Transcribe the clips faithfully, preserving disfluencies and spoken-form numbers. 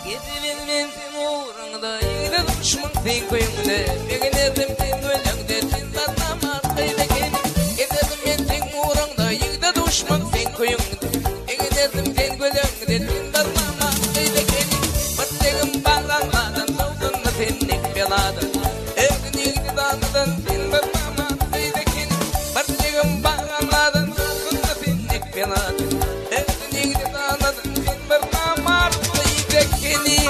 Gidimin uğrunda yine düşman sen koyumda Beginedim sen gölümde sen batmama kıybekin Gidimin sen uğrunda yine düşman sen koyumda Beginedim sen gölümde sen batmama kıybekin Battegim bağlanmadan soğudun da senlik beladan Evgin yigdi dağıdan sen batmama kıybekin Battegim bağlanmadan soğudun da senlik beladan Evgin yigdi dağıdan sen batmama kıybekin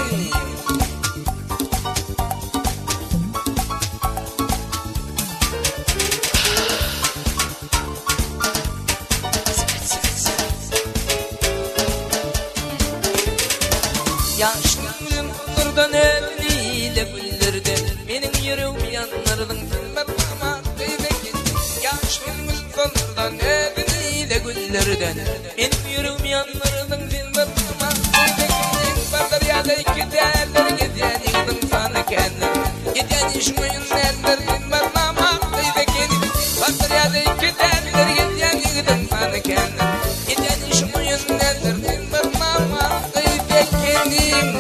Yaşlım kırdan eliyle güldürdü Benim yüreğim yanlardan tınlatmama kıybekin Yaşlım kırdan eliyle güldürdü Benim yüreğim yanlardan tınlatmama kıybekin Bardır yada iki değerler giden yıktım sana kendim Giden işmeyin eller tınlatmama kıybekin Bardır yada iki değerler giden yıktım sana kendim Giden işmeyin eller tınlatmama kıybekin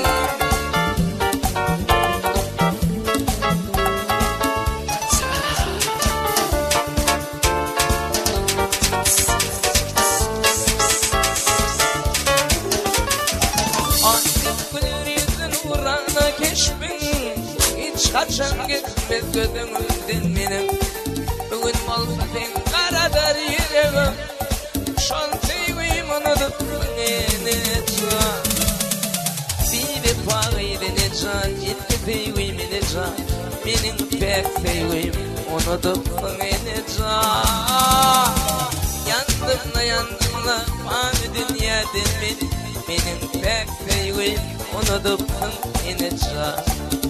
Hiç kaçan gitmez gözümüzden benim Bugün olsa sen karadar yüreğim Şan sevgim unutup ne can Bir vefaydı ne can Gitti sevgim ne can Benim pek sevgim unutup ne can Yandım da yandım da Bana dünyadan beni Benim pek sevgim unutup ne can